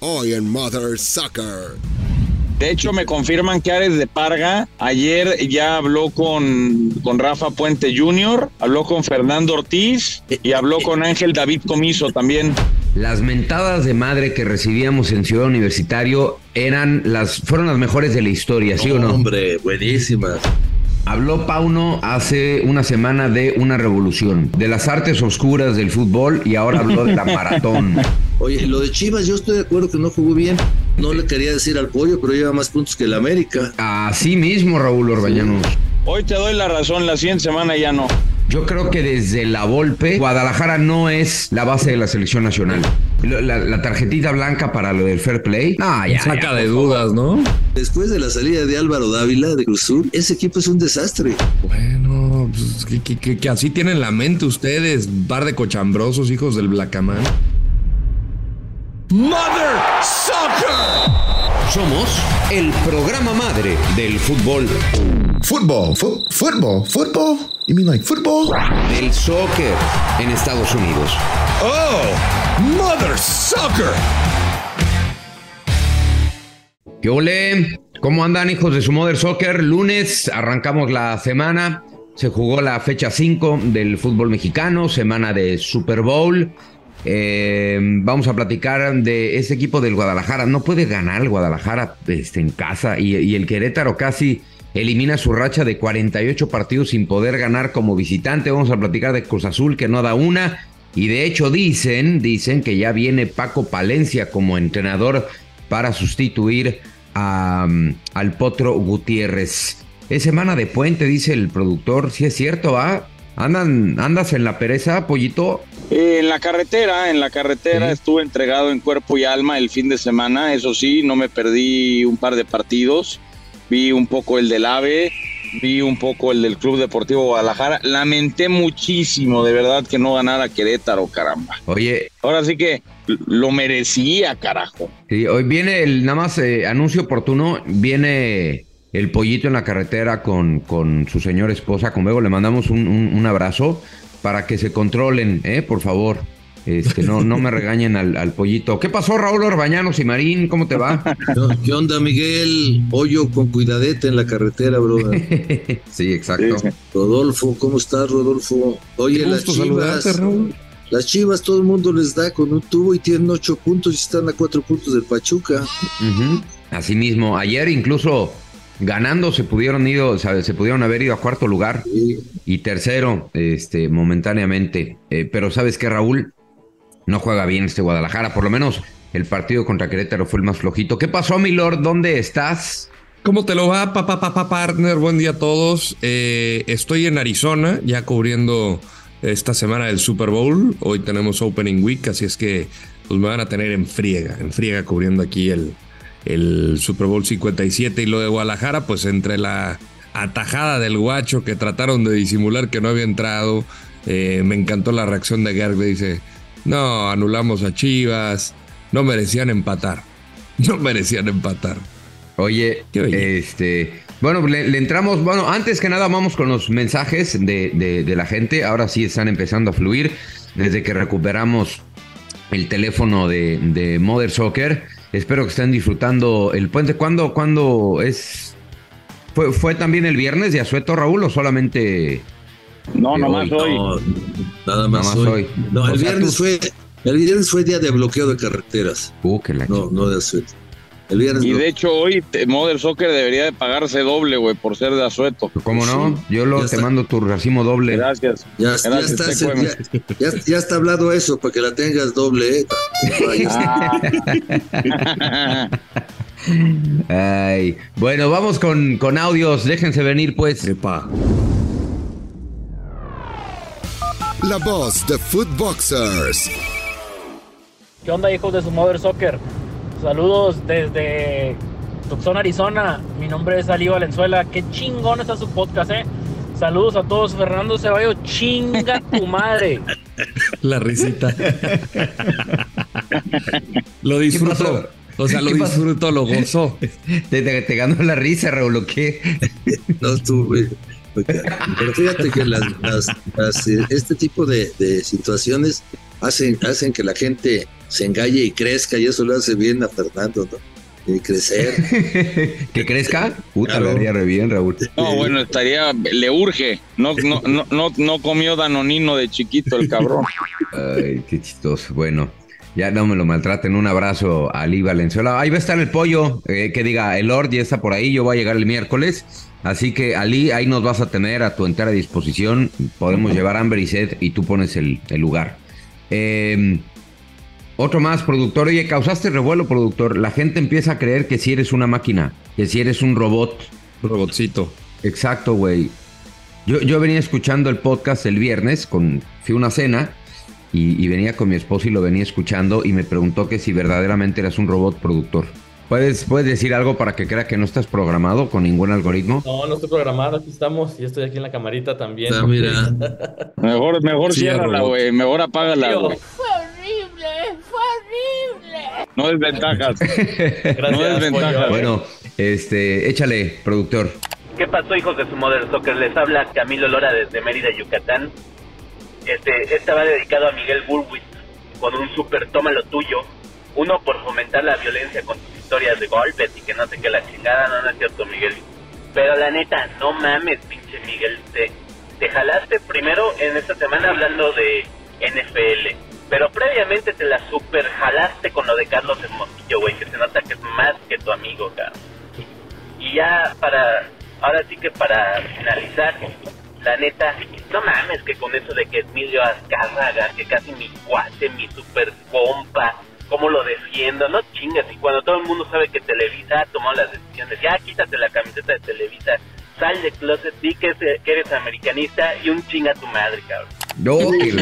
hoy en Mother Soccer. De hecho, me confirman que Ares de Parga ayer ya habló con Rafa Puente Jr., habló con Fernando Ortiz y habló con Ángel David Comiso también. Las mentadas de madre que recibíamos en Ciudad Universitario fueron las mejores de la historia, ¿sí o no? Hombre, buenísimas. Habló Pauno hace una semana de una revolución, de las artes oscuras del fútbol, y ahora habló de la maratón. Oye, lo de Chivas, yo estoy de acuerdo que no jugó bien. No le quería decir al Pollo, pero lleva más puntos que el América. Así mismo, Raúl Orbañanos. Hoy te doy la razón, la siguiente semana ya no. Yo creo que desde la Volpe, Guadalajara no es la base de la selección nacional. La tarjetita blanca para lo del fair play. No, ya, saca de dudas, ¿no? Después de la salida de Álvaro Dávila de Cruz Azul, ese equipo es un desastre. Bueno, pues, que así tienen la mente ustedes, par de cochambrosos hijos del Blacamán. Mother Soccer. Somos el programa madre del fútbol. Football? You mean like football? Del soccer en Estados Unidos. Oh, Mother Soccer. ¿Qué ole? ¿Cómo andan, hijos de su Mother Soccer? Lunes arrancamos la semana. Se jugó la fecha 5 del fútbol mexicano, semana de Super Bowl. Vamos a platicar de ese equipo del Guadalajara. No puede ganar el Guadalajara en casa, y el Querétaro casi elimina su racha de 48 partidos sin poder ganar como visitante. Vamos a platicar de Cruz Azul, que no da una, y de hecho dicen que ya viene Paco Palencia como entrenador para sustituir al Potro Gutiérrez. Es semana de puente, dice el productor. ¿Sí es cierto, va? ¿Andas en la pereza, Pollito? En la carretera, ¿sí? Estuve entregado en cuerpo y alma el fin de semana, eso sí, no me perdí un par de partidos, vi un poco el del AVE, vi un poco el del Club Deportivo Guadalajara, lamenté muchísimo, de verdad, que no ganara Querétaro, caramba. Oye. Ahora sí que lo merecía, carajo. Sí, hoy viene nada más anuncio oportuno, viene el Pollito en la carretera con su señora esposa, con Bego, le mandamos un abrazo. Para que se controlen, por favor. No me regañen al Pollito. ¿Qué pasó, Raúl Orbañanos y Marín? ¿Cómo te va? ¿Qué onda, Miguel? Pollo con cuidadete en la carretera, brother. Sí, exacto. Rodolfo, ¿cómo estás, Rodolfo? Oye, las Chivas, Raúl. Las Chivas, todo el mundo les da con un tubo y tienen 8 puntos y están a 4 puntos del Pachuca. Uh-huh. Así mismo, ayer incluso ganando se pudieron haber ido a cuarto lugar, sí, y tercero, momentáneamente. Pero ¿sabes qué, Raúl? No juega bien Guadalajara, por lo menos el partido contra Querétaro fue el más flojito. ¿Qué pasó, mi lord? ¿Dónde estás? ¿Cómo te lo va, partner? Buen día a todos. Estoy en Arizona, ya cubriendo esta semana del Super Bowl. Hoy tenemos Opening Week, así es que pues me van a tener en friega cubriendo aquí el Super Bowl 57, y lo de Guadalajara, pues entre la atajada del Guacho que trataron de disimular que no había entrado, me encantó la reacción de Gerg, dice, no, anulamos a Chivas, no merecían empatar. Oye, bueno, le entramos, bueno, antes que nada vamos con los mensajes de la gente. Ahora sí están empezando a fluir desde que recuperamos el teléfono de Mother Soccer. Espero que estén disfrutando el puente. ¿Cuándo es? ¿Fue también el viernes de asueto, Raúl, o solamente? No, nomás hoy. No, nada más hoy. No, el viernes fue día de bloqueo de carreteras. No de asueto. El viernes y de hecho hoy Mother Soccer debería de pagarse doble, güey, por ser de asueto. ¿Cómo no? Sí, yo te mando tu racimo doble. Gracias. Ya está hablado eso, para que la tengas doble, Ay, bueno, vamos con audios. Déjense venir, pues. Epa. La voz de Footboxers. ¿Qué onda, hijos de su Mother Soccer? Saludos desde Tucson, Arizona. Mi nombre es Ali Valenzuela. Qué chingón está su podcast, Saludos a todos. Fernando Ceballos, chinga tu madre. La risita. Lo disfruto. O sea, lo disfruto, lo gozo. ¿Te ganó la risa, Raúl, o qué? No estuve. Pero fíjate que este tipo de situaciones hacen que la gente se engalle y crezca, y eso le hace bien a Fernando, ¿no? Y crecer. ¿Que crezca? Puta, claro. Le haría re bien, Raúl. No, bueno, le urge. No comió danonino de chiquito el cabrón. Ay, qué chistoso. Bueno, ya no me lo maltraten. Un abrazo a Ali Valenzuela. Ahí va a estar el pollo, que diga, el Lord ya está por ahí, yo voy a llegar el miércoles. Así que, Ali, ahí nos vas a tener a tu entera disposición. Podemos llevar Amber y Seth y tú pones el lugar. Otro más, productor. Oye, causaste revuelo, productor. La gente empieza a creer que si eres una máquina, que si eres un robot. Robotcito. Exacto, güey. Yo venía escuchando el podcast el viernes, fui a una cena y venía con mi esposo y lo venía escuchando y me preguntó que si verdaderamente eras un robot, productor. ¿Puedes decir algo para que crea que no estás programado con ningún algoritmo? No estoy programado, aquí estamos. Y estoy aquí en la camarita también. Ah, mira. Mejor ciérrala, güey. Mejor apágala, güey. No desventajas. Gracias, no desventajas. Bueno, échale, productor. ¿Qué pasó, hijos de su Mother Soccer? Les habla Camilo Lora desde Mérida, Yucatán. Esta va dedicado a Miguel Burwitz con un super toma lo tuyo. Uno, por fomentar la violencia con tus historias de golpes y que no sé qué la chingada. No es cierto, Miguel. Pero la neta, no mames, pinche Miguel. Te jalaste primero en esta semana hablando de NFL. Pero previamente te la super jalaste con lo de Carlos Hermosillo, güey, que se nota que es más que tu amigo, cabrón. Y ya ahora sí que para finalizar, la neta, no mames que con eso de que Emilio Azcárraga, que casi mi cuate, mi super compa, cómo lo defiendo, no chingas, y cuando todo el mundo sabe que Televisa ha tomado las decisiones, ya quítate la camiseta de Televisa, sal de closet, di que eres americanista y un chinga a tu madre, cabrón. No,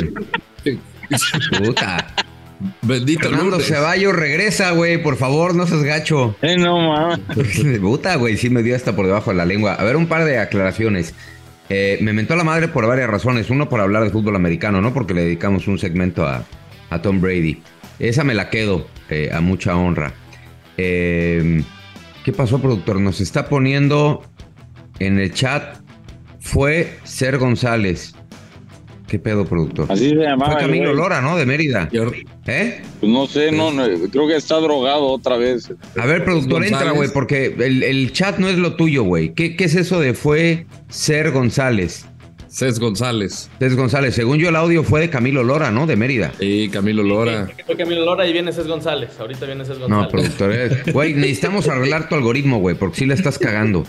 puta. Bendito Fernando Ceballos, regresa, güey, por favor, no seas gacho. No, mames. Puta, güey, sí me dio hasta por debajo de la lengua. A ver, un par de aclaraciones. Me mentó la madre por varias razones. Uno, por hablar de fútbol americano, ¿no? Porque le dedicamos un segmento a Tom Brady. Esa me la quedo, a mucha honra. ¿Qué pasó, productor? Nos está poniendo en el chat, fue Ser González. ¿Qué pedo, productor? Así se llamaba. Fue Camilo Lora, ¿no? De Mérida. Pues no sé, creo que está drogado otra vez. A ver, productor, entra, güey, porque el chat no es lo tuyo, güey. ¿Qué es eso de fue Ser González? Cés González. Cés González. Según yo, el audio fue de Camilo Lora, ¿no? De Mérida. Sí, Camilo Lora. Sí, fue Camilo Lora y viene Cés González. Ahorita viene Cés González. No, productor. Güey, necesitamos arreglar tu algoritmo, güey, porque sí la estás cagando.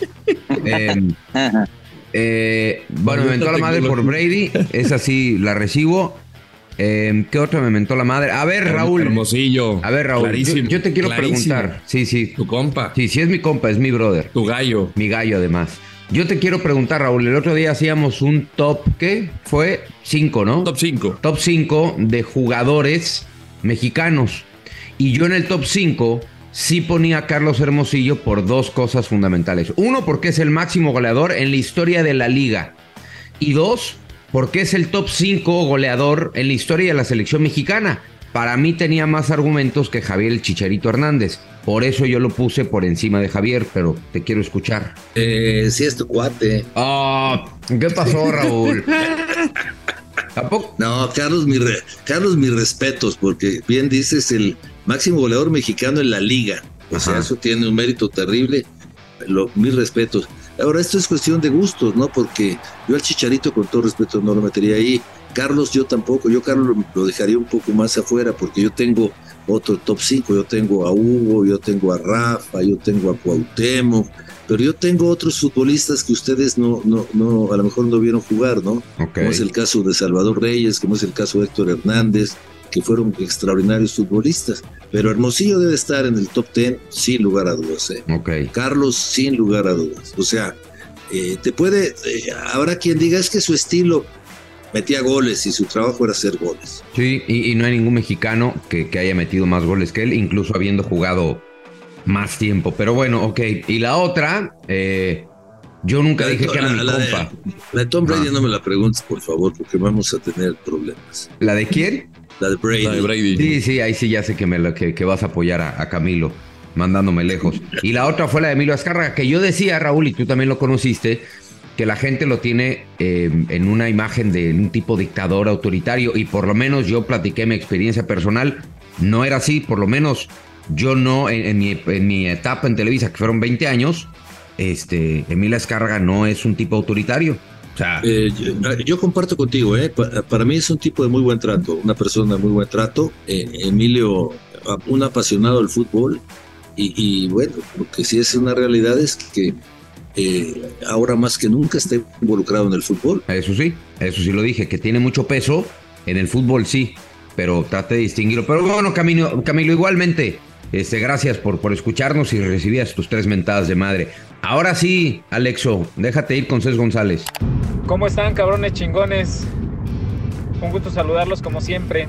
Bueno, me mentó la madre por Brady. Esa sí la recibo. ¿Qué otra me mentó la madre? A ver, Raúl. Hermosillo. A ver, Raúl. Clarísimo. Yo te quiero preguntar. Sí. Tu compa. Sí, es mi compa, es mi brother. Tu gallo. Mi gallo, además. Yo te quiero preguntar, Raúl. El otro día hacíamos un top, ¿qué? Fue 5, ¿no? Top 5. Top 5 de jugadores mexicanos. Y yo en el top 5 sí ponía a Carlos Hermosillo por dos cosas fundamentales. Uno, porque es el máximo goleador en la historia de la liga. Y dos, porque es el top 5 goleador en la historia de la selección mexicana. Para mí tenía más argumentos que Javier el Chicharito Hernández. Por eso yo lo puse por encima de Javier, pero te quiero escuchar. Sí, es tu cuate. ¿Qué pasó, Raúl? ¿Tampoco? No, Carlos, mis respetos, porque bien dices, el máximo goleador mexicano en la liga. O sea, eso tiene un mérito terrible. Mis respetos. Ahora, esto es cuestión de gustos, ¿no? Porque yo al Chicharito, con todo respeto, no lo metería ahí. Carlos, yo tampoco. Yo, Carlos, lo dejaría un poco más afuera, porque yo tengo otro top 5. Yo tengo a Hugo, yo tengo a Rafa, yo tengo a Cuauhtémoc, pero yo tengo otros futbolistas que ustedes no, a lo mejor no vieron jugar, ¿no? Okay. Como es el caso de Salvador Reyes, como es el caso de Héctor Hernández, que fueron extraordinarios futbolistas. Pero Hermosillo debe estar en el top 10 sin lugar a dudas. Okay. Carlos, sin lugar a dudas. O sea, habrá quien diga es que su estilo metía goles y su trabajo era hacer goles. Sí, y no hay ningún mexicano que haya metido más goles que él, incluso habiendo jugado más tiempo. Pero bueno, ok. Y la otra, yo nunca dije que era mi compa. La de Tom Brady no me la preguntes, por favor, porque vamos a tener problemas. ¿La de quién? La de Brady. Sí, ahí sí ya sé que vas a apoyar a Camilo, mandándome lejos. Y la otra fue la de Emilio Azcárraga, que yo decía, Raúl, y tú también lo conociste, que la gente lo tiene en una imagen de un tipo dictador autoritario, y por lo menos yo platiqué mi experiencia personal, no era así. Por lo menos yo no, en mi etapa en Televisa, que fueron 20 años, Emilio Azcárraga no es un tipo autoritario. O sea, yo comparto contigo, para mí es un tipo de muy buen trato, una persona de muy buen trato. Emilio, un apasionado del fútbol, y bueno, lo que sí es una realidad es que ahora más que nunca está involucrado en el fútbol. Eso sí lo dije, que tiene mucho peso en el fútbol, sí, pero trate de distinguirlo. Pero bueno, Camilo, igualmente, gracias por escucharnos y recibías tus 3 mentadas de madre. Ahora sí, Alexo, déjate ir con Cés González. ¿Cómo están, cabrones chingones? Un gusto saludarlos como siempre.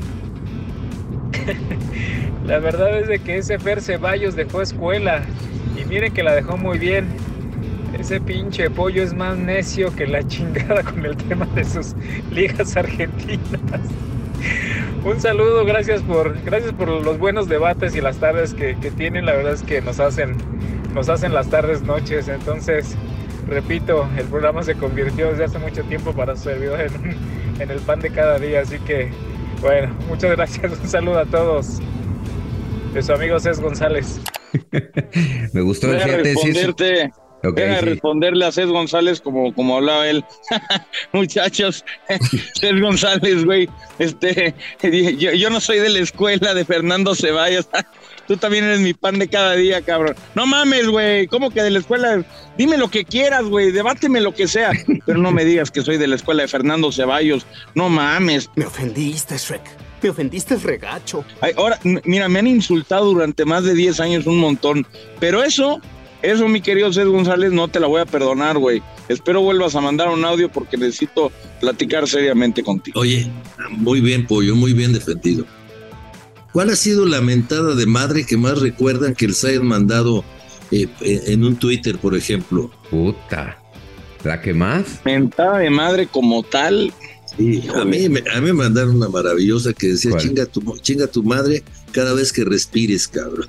La verdad es de que ese Fer Ceballos dejó escuela, y miren que la dejó muy bien. Ese pinche pollo es más necio que la chingada con el tema de sus ligas argentinas. Un saludo, gracias por los buenos debates y las tardes que tienen. La verdad es que nos hacen las tardes noches. Entonces, repito, el programa se convirtió desde hace mucho tiempo para su servidor en el pan de cada día. Así que, bueno, muchas gracias. Un saludo a todos. De su amigo Cés González. Me gustó responderte. Okay, Deja de responderle a Cés González como hablaba él. Muchachos, Cés González, güey, yo no soy de la escuela de Fernando Ceballos. Tú también eres mi pan de cada día, cabrón. No mames, güey, ¿cómo que de la escuela? Dime lo que quieras, güey, debáteme lo que sea, pero no me digas que soy de la escuela de Fernando Ceballos. No mames. Me ofendiste, Shrek. Me ofendiste el regacho. Ay, ahora, mira, me han insultado durante más de 10 años un montón, pero eso, mi querido Cés González, no te la voy a perdonar, güey. Espero vuelvas a mandar un audio porque necesito platicar seriamente contigo. Oye, muy bien, Pollo, muy bien defendido. ¿Cuál ha sido la mentada de madre que más recuerdan que les hayan mandado en un Twitter, por ejemplo? Puta, ¿la que más? Mentada de madre como tal. Sí, a mí me mandaron una maravillosa que decía, chinga tu madre cada vez que respires, cabrón.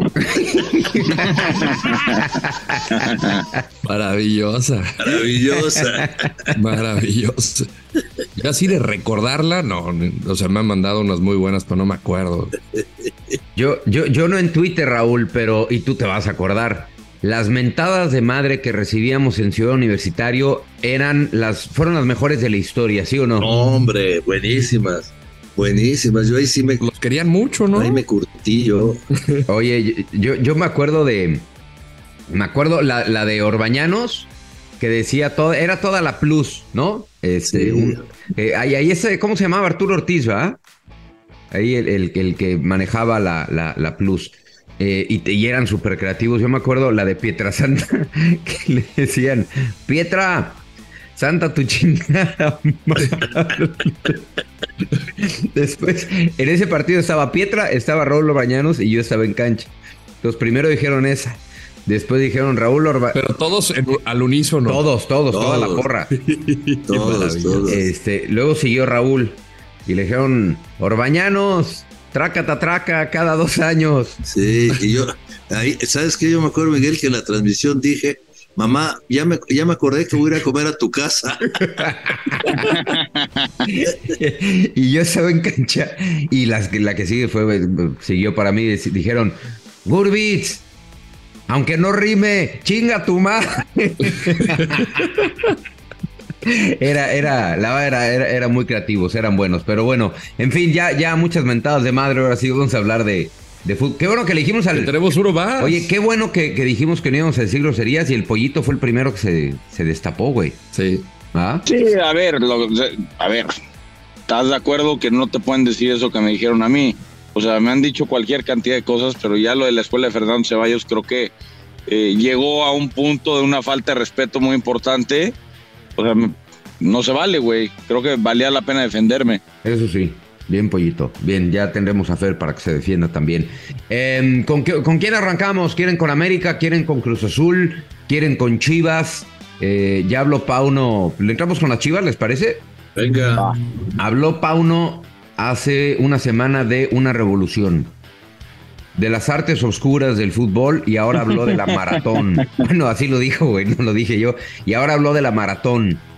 Maravillosa. Yo así de recordarla, no, o sea, me han mandado unas muy buenas, pero no me acuerdo. Yo no en Twitter, Raúl, pero, y tú te vas a acordar, las mentadas de madre que recibíamos en Ciudad Universitario fueron las mejores de la historia, ¿sí o no? No, hombre, buenísimas. Yo ahí sí los querían mucho, ¿no? Ahí me curtí yo. Oye, yo me acuerdo la de Orbañanos, que decía era toda la plus, ¿no? Sí. Ahí ¿cómo se llamaba? Arturo Ortiz, ¿verdad? Ahí el que manejaba la plus. Y eran súper creativos. Yo me acuerdo la de Pietra Santa, que le decían, Pietra Santa, tu chingada madre. Después, en ese partido estaba Pietra, estaba Raúl Orbañanos y yo estaba en cancha. Entonces primero dijeron esa, después dijeron Raúl Orbañanos. Pero todos al unísono. Todos, toda la porra. Todos. Luego siguió Raúl y le dijeron, Orbañanos, traca cada 2 años. Sí, y yo, ahí, ¿sabes qué? Yo me acuerdo, Miguel, que en la transmisión dije, mamá, ya me acordé que voy a ir a comer a tu casa. Y yo estaba en cancha y la que siguió para mí, dijeron, Gurbitz, aunque no rime, chinga tu madre. Era muy creativos, eran buenos, pero bueno, en fin, ya muchas mentadas de madre. Ahora sí vamos a hablar de fútbol. Qué bueno que le dijimos tenemos uno más. Oye, qué bueno que dijimos que no íbamos a decir groserías y el pollito fue el primero que se destapó, güey. Sí. ¿Ah? Sí, a ver, ¿estás de acuerdo que no te pueden decir eso que me dijeron a mí? O sea, me han dicho cualquier cantidad de cosas, pero ya lo de la escuela de Fernando Ceballos creo que llegó a un punto de una falta de respeto muy importante. O sea, no se vale, güey. Creo que valía la pena defenderme. Eso sí. Bien, pollito. Bien, ya tendremos a Fer para que se defienda también. ¿Con quién arrancamos? ¿Quieren con América? ¿Quieren con Cruz Azul? ¿Quieren con Chivas? Ya habló Pauno. ¿Le entramos con las Chivas, les parece? Venga. Habló Pauno hace una semana de una revolución, de las artes oscuras del fútbol, y ahora habló de la maratón. Bueno, así lo dijo, güey, no lo dije yo. Y ahora habló de la maratón.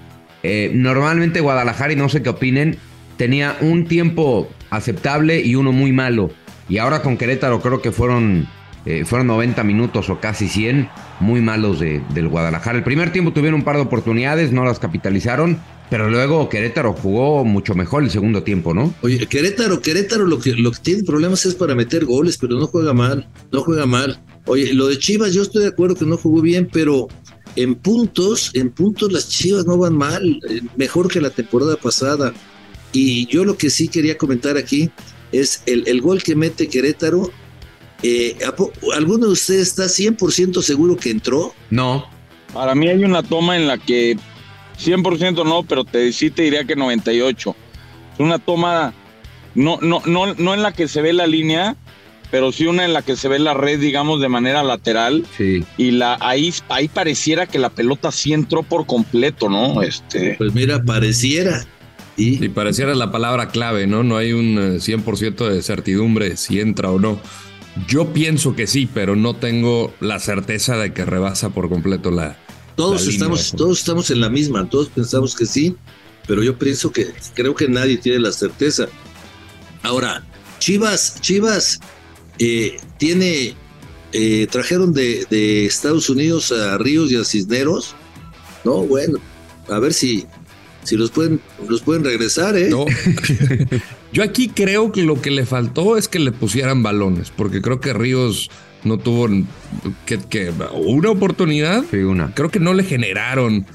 Normalmente Guadalajara, y no sé qué opinen, tenía un tiempo aceptable y uno muy malo. Y ahora con Querétaro creo que fueron 90 minutos o casi 100 muy malos del Guadalajara. El primer tiempo tuvieron un par de oportunidades, no las capitalizaron, pero luego Querétaro jugó mucho mejor el segundo tiempo, ¿no? Oye, Querétaro lo que tiene problemas es para meter goles, pero no juega mal. Oye, lo de Chivas yo estoy de acuerdo que no jugó bien, pero en puntos las Chivas no van mal, mejor que la temporada pasada. Y yo lo que sí quería comentar aquí es el gol que mete Querétaro. ¿Alguno de ustedes está 100% seguro que entró? No. Para mí hay una toma en la que 100% no, pero sí te diría que 98%. Es una toma, no en la que se ve la línea, pero sí una en la que se ve la red, digamos, de manera lateral. Sí. Y ahí pareciera que la pelota sí entró por completo, ¿no? Pues mira, pareciera. Y pareciera la palabra clave, ¿no? No hay un 100% de certidumbre si entra o no. Yo pienso que sí, pero no tengo la certeza de que rebasa por completo la Todos estamos en la misma, todos pensamos que sí, pero yo creo que nadie tiene la certeza. Ahora, Chivas trajeron de Estados Unidos a Ríos y a Cisneros, ¿no? Bueno, a ver si los pueden regresar, ¿eh? No. Yo aquí creo que lo que le faltó es que le pusieran balones, porque creo que Ríos no tuvo que una oportunidad. Sí, una. Creo que no le generaron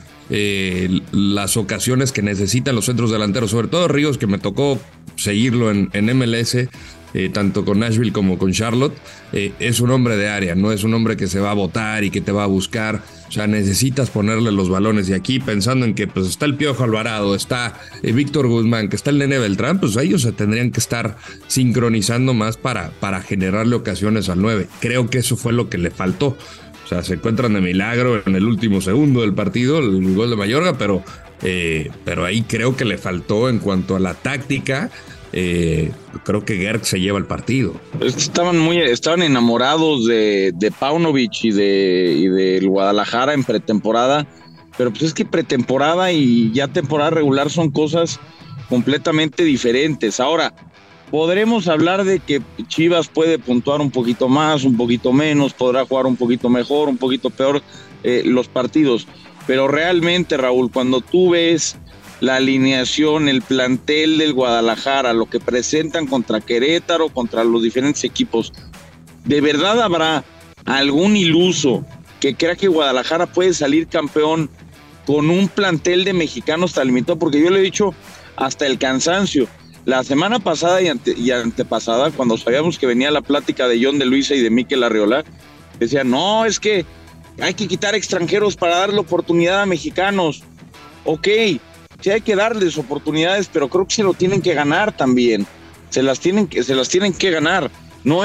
las ocasiones que necesitan los centros delanteros, sobre todo Ríos, que me tocó seguirlo en MLS, tanto con Nashville como con Charlotte. Es un hombre de área, no es un hombre que se va a botar y que te va a buscar. O sea, necesitas ponerle los balones. Y aquí, pensando en que pues está el Piojo Alvarado, está Víctor Guzmán, que está el Nene Beltrán, pues ellos se tendrían que estar sincronizando más para generarle ocasiones al 9. Creo que eso fue lo que le faltó. O sea, se encuentran de milagro en el último segundo del partido, el gol de Mayorga, pero ahí creo que le faltó en cuanto a la táctica. Creo que Gerg se lleva el partido. Estaban enamorados de Paunovic y del Guadalajara en pretemporada, pero pues es que pretemporada y ya temporada regular son cosas completamente diferentes. Ahora, podremos hablar de que Chivas puede puntuar un poquito más, un poquito menos, podrá jugar un poquito mejor, un poquito peor los partidos, pero realmente, Raúl, cuando tú ves la alineación, el plantel del Guadalajara, lo que presentan contra Querétaro, contra los diferentes equipos, ¿de verdad habrá algún iluso que crea que Guadalajara puede salir campeón con un plantel de mexicanos tan limitado? Porque yo le he dicho hasta el cansancio. La semana pasada y antepasada, cuando sabíamos que venía la plática de John de Luisa y de Mikel Arriola, decía, no, es que hay que quitar extranjeros para darle oportunidad a mexicanos. Ok, sí hay que darles oportunidades, pero creo que se lo tienen que ganar también. Se las tienen que ganar. No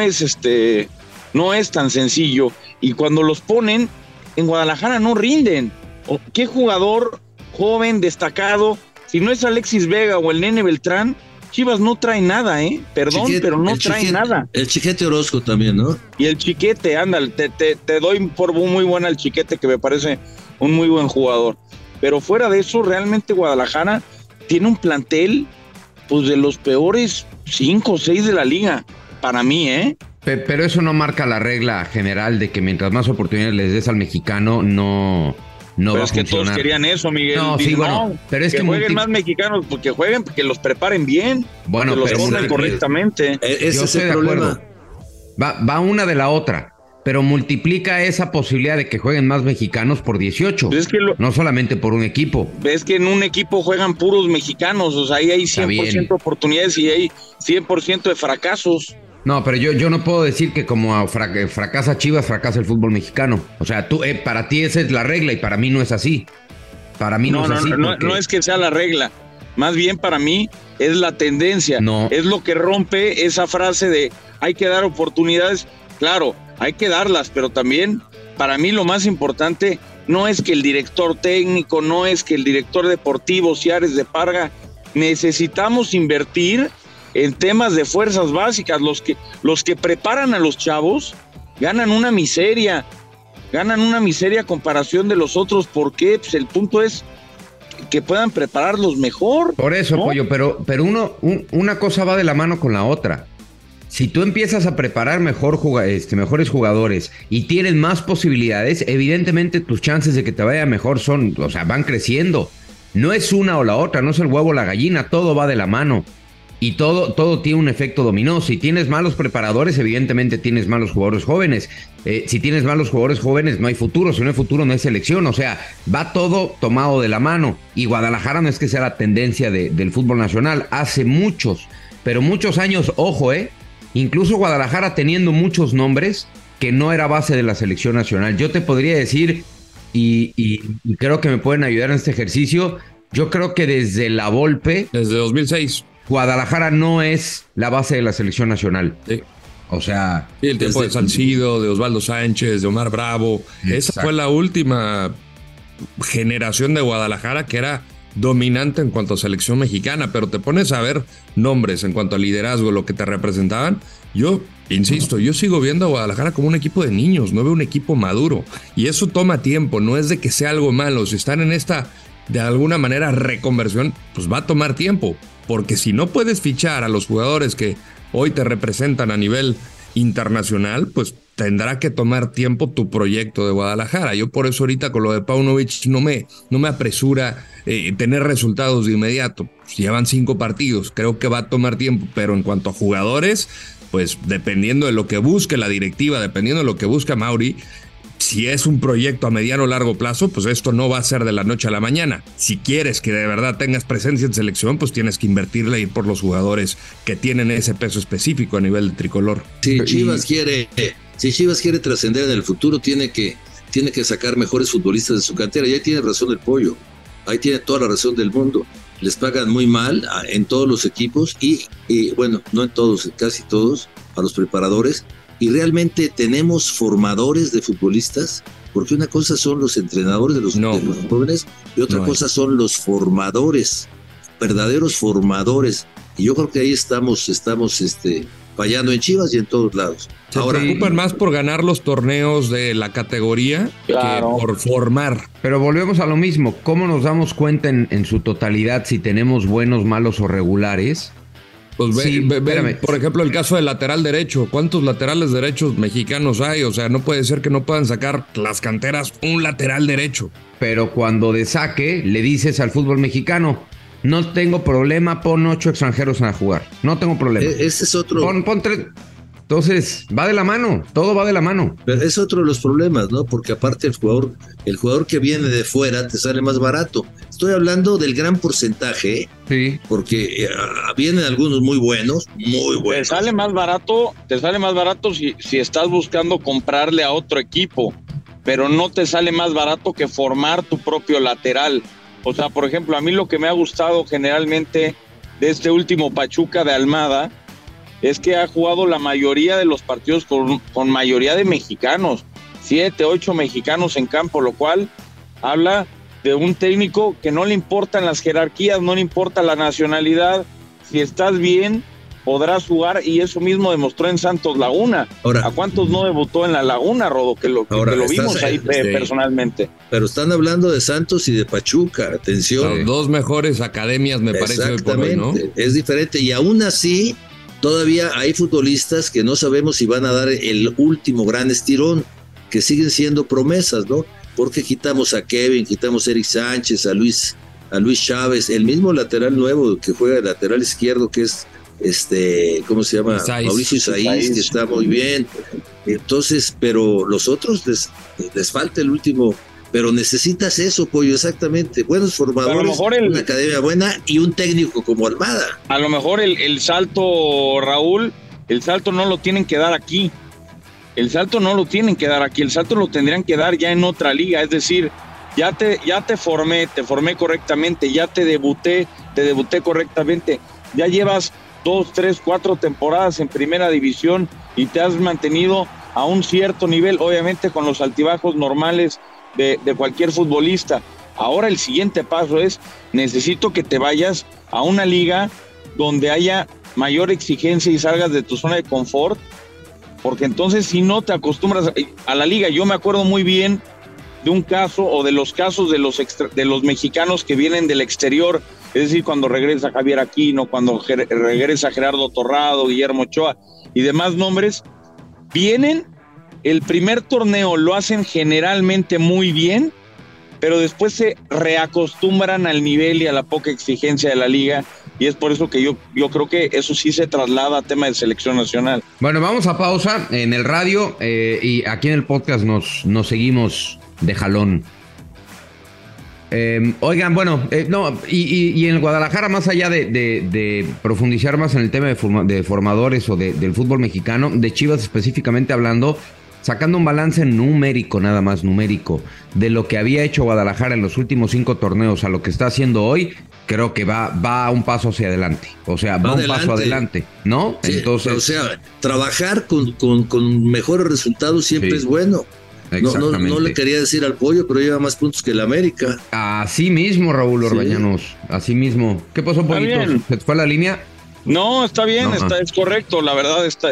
es tan sencillo. Y cuando los ponen, en Guadalajara no rinden. ¿Qué jugador joven, destacado? Si no es Alexis Vega o el Nene Beltrán, Chivas no trae nada, Perdón, pero no trae nada. El Chiquete Orozco también, ¿no? Y el Chiquete, ándale, te doy por muy buena al Chiquete, que me parece un muy buen jugador. Pero fuera de eso, realmente Guadalajara tiene un plantel pues de los peores 5 o 6 de la liga, para mí, Pero eso no marca la regla general de que mientras más oportunidades les des al mexicano, no pero va a es que funcionar. todos querían eso, Miguel. No, sí, bueno, pero es que jueguen más mexicanos, porque jueguen, que los preparen bien, bueno, que los pongan correctamente. Ese es el problema. Va una de la otra. Pero multiplica esa posibilidad de que jueguen más mexicanos por 18. Es que no solamente por un equipo. Es que en un equipo juegan puros mexicanos, o sea, ahí hay 100% oportunidades y hay 100% de fracasos. No, pero yo no puedo decir que como fracasa Chivas, fracasa el fútbol mexicano. O sea, para ti esa es la regla y para mí no es así. Para mí no es así. No es que sea la regla. Más bien para mí es la tendencia. No. Es lo que rompe esa frase de hay que dar oportunidades. Claro, hay que darlas, pero también para mí lo más importante no es que el director técnico, no es que el director deportivo, Ciares de Parga, necesitamos invertir en temas de fuerzas básicas. Los que preparan a los chavos ganan una miseria a comparación de los otros. ¿Por qué? Pues el punto es que puedan prepararlos mejor. Por eso, ¿no? Pollo, pero una cosa va de la mano con la otra. Si tú empiezas a preparar mejores jugadores y tienes más posibilidades, evidentemente tus chances de que te vaya mejor van creciendo. No es una o la otra, no es el huevo o la gallina, todo va de la mano. Y todo tiene un efecto dominó. Si tienes malos preparadores, evidentemente tienes malos jugadores jóvenes. Si tienes malos jugadores jóvenes, no hay futuro. Si no hay futuro, no hay selección. O sea, va todo tomado de la mano. Y Guadalajara no es que sea la tendencia del fútbol nacional. Hace muchos años, ojo, incluso Guadalajara teniendo muchos nombres que no era base de la selección nacional. Yo te podría decir, y creo que me pueden ayudar en este ejercicio, yo creo que desde la Volpe... Desde 2006... Guadalajara no es la base de la selección nacional. Sí. O sea... Sí, el tiempo de Salcido, de Osvaldo Sánchez, de Omar Bravo. Exacto. Esa fue la última generación de Guadalajara que era dominante en cuanto a selección mexicana, pero te pones a ver nombres en cuanto a liderazgo, lo que te representaban. Yo, insisto, yo sigo viendo a Guadalajara como un equipo de niños, no veo un equipo maduro. Y eso toma tiempo, no es de que sea algo malo. Si están en esta, de alguna manera, reconversión, pues va a tomar tiempo. Porque si no puedes fichar a los jugadores que hoy te representan a nivel internacional, pues tendrá que tomar tiempo tu proyecto de Guadalajara. Yo por eso ahorita con lo de Paunovic no me apresura tener resultados de inmediato. Pues llevan 5 partidos, creo que va a tomar tiempo, pero en cuanto a jugadores, pues dependiendo de lo que busque la directiva, dependiendo de lo que busca Mauri, si es un proyecto a mediano o largo plazo, pues esto no va a ser de la noche a la mañana. Si quieres que de verdad tengas presencia en selección, pues tienes que invertirle y ir por los jugadores que tienen ese peso específico a nivel de tricolor. Si Chivas quiere trascender en el futuro, tiene que sacar mejores futbolistas de su cantera. Y ahí tiene razón el Pollo. Ahí tiene toda la razón del mundo. Les pagan muy mal en todos los equipos y bueno, no en todos, en casi todos, a los preparadores. Y realmente tenemos formadores de futbolistas, porque una cosa son los entrenadores de los jóvenes y otra cosa son los formadores, verdaderos formadores. Y yo creo que ahí estamos fallando en Chivas y en todos lados. Se preocupan más por ganar los torneos de la categoría que por formar. Pero volvemos a lo mismo. ¿Cómo nos damos cuenta en su totalidad si tenemos buenos, malos o regulares? Pues ve, por ejemplo, el caso del lateral derecho. ¿Cuántos laterales derechos mexicanos hay? O sea, no puede ser que no puedan sacar las canteras un lateral derecho. Pero cuando de saque le dices al fútbol mexicano, no tengo problema, pon 8 extranjeros a jugar. No tengo problema. Ese es otro. Pon 3. Entonces, va de la mano, todo va de la mano. Pero es otro de los problemas, ¿no? Porque aparte el jugador que viene de fuera te sale más barato. Estoy hablando del gran porcentaje, sí, porque vienen algunos muy buenos. Te sale más barato si estás buscando comprarle a otro equipo, pero no te sale más barato que formar tu propio lateral. O sea, por ejemplo, a mí lo que me ha gustado generalmente de este último Pachuca de Almada es que ha jugado la mayoría de los partidos con mayoría de mexicanos, 7, 8 mexicanos en campo, lo cual habla de un técnico que no le importan las jerarquías, no le importa la nacionalidad. Si estás bien, podrás jugar, y eso mismo demostró en Santos Laguna. Ahora, ¿a cuántos no debutó en la Laguna, Rodo? Que lo vimos ahí personalmente. Pero están hablando de Santos y de Pachuca, atención. Las dos mejores academias, me parece, hoy por hoy, ¿no? Es diferente, y aún así todavía hay futbolistas que no sabemos si van a dar el último gran estirón, que siguen siendo promesas, ¿no? Porque quitamos a Kevin, quitamos a Eric Sánchez, a Luis Chávez, el mismo lateral nuevo que juega de lateral izquierdo, que es ¿cómo se llama? Mauricio Isaías, que está muy bien. Entonces, pero los otros les falta el último. Pero necesitas eso, Pollo, exactamente. Buenos formadores, una academia buena y un técnico como Almada. A lo mejor el salto, Raúl, el salto no lo tienen que dar aquí. El salto no lo tienen que dar aquí. El salto lo tendrían que dar ya en otra liga. Es decir, ya te formé correctamente, ya te debuté correctamente. Ya llevas 2, 3, 4 temporadas en primera división y te has mantenido a un cierto nivel, obviamente con los altibajos normales de cualquier futbolista. Ahora el siguiente paso es, necesito que te vayas a una liga donde haya mayor exigencia y salgas de tu zona de confort, porque entonces si no te acostumbras a la liga. Yo me acuerdo muy bien de un caso o de los casos de los mexicanos que vienen del exterior, es decir, cuando regresa Javier Aquino, cuando regresa Gerardo Torrado, Guillermo Ochoa y demás nombres, vienen, el primer torneo lo hacen generalmente muy bien, pero después se reacostumbran al nivel y a la poca exigencia de la liga, y es por eso que yo creo que eso sí se traslada a tema de selección nacional. Bueno, vamos a pausa en el radio y aquí en el podcast nos seguimos de jalón. Oigan, bueno, y en el Guadalajara, más allá de profundizar más en el tema de formadores o del fútbol mexicano, de Chivas específicamente hablando, sacando un balance numérico, nada más numérico, de lo que había hecho Guadalajara en los últimos 5 torneos a lo que está haciendo hoy, creo que va un paso hacia adelante. O sea, va un paso adelante, ¿no? Sí, entonces, o sea, trabajar con mejores resultados siempre es bueno. No le quería decir al Pollo, pero lleva más puntos que el América. Así mismo, Raúl Orbañanos, así mismo. ¿Qué pasó, Pollito? ¿Se fue la línea? No, está bien, es correcto, la verdad está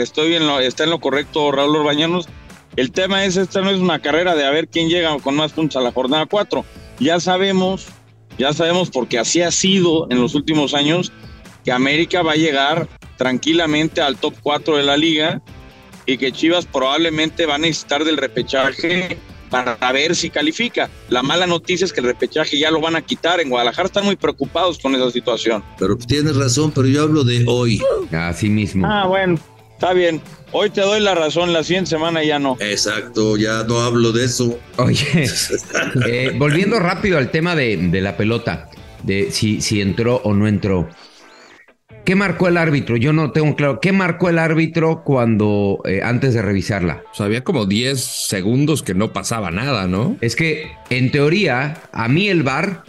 en lo correcto, Raúl Orbañanos. El tema es, esta no es una carrera de a ver quién llega con más puntos a la jornada 4. Ya sabemos porque así ha sido en los últimos años, que América va a llegar tranquilamente al top 4 de la liga y que Chivas probablemente va a necesitar del repechaje para ver si califica. La mala noticia es que el repechaje ya lo van a quitar. En Guadalajara están muy preocupados con esa situación. Pero tienes razón, pero yo hablo de hoy. Así mismo. Bueno, está bien. Hoy te doy la razón, la siguiente semana ya no. Exacto, ya no hablo de eso. Oye, volviendo rápido al tema de la pelota, de si entró o no entró. ¿Qué marcó el árbitro? Yo no tengo claro. ¿Qué marcó el árbitro cuando antes de revisarla? O sea, había como 10 segundos que no pasaba nada, ¿no? Es que, en teoría, a mí el VAR